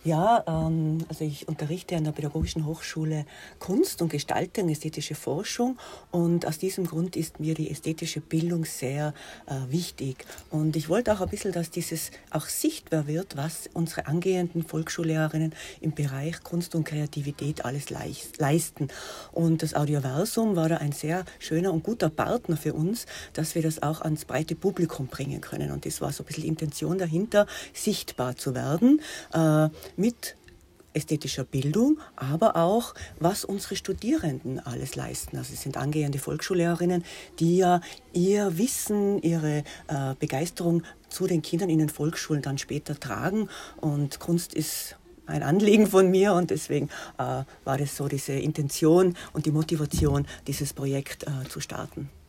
Ja, also ich unterrichte an der Pädagogischen Hochschule Kunst und Gestaltung, ästhetische Forschung, und aus diesem Grund ist mir die ästhetische Bildung sehr wichtig. Und ich wollte auch ein bisschen, dass dieses auch sichtbar wird, was unsere angehenden Volksschullehrerinnen im Bereich Kunst und Kreativität alles leisten. Und das Audioversum war da ein sehr schöner und guter Partner für uns, dass wir das auch ans breite Publikum bringen können. Und das war so ein bisschen die Intention dahinter, sichtbar zu werden, mit ästhetischer Bildung, aber auch, was unsere Studierenden alles leisten. Also es sind angehende Volksschullehrerinnen, die ja ihr Wissen, ihre Begeisterung zu den Kindern in den Volksschulen dann später tragen. Und Kunst ist ein Anliegen von mir, und deswegen war das so diese Intention und die Motivation, dieses Projekt zu starten.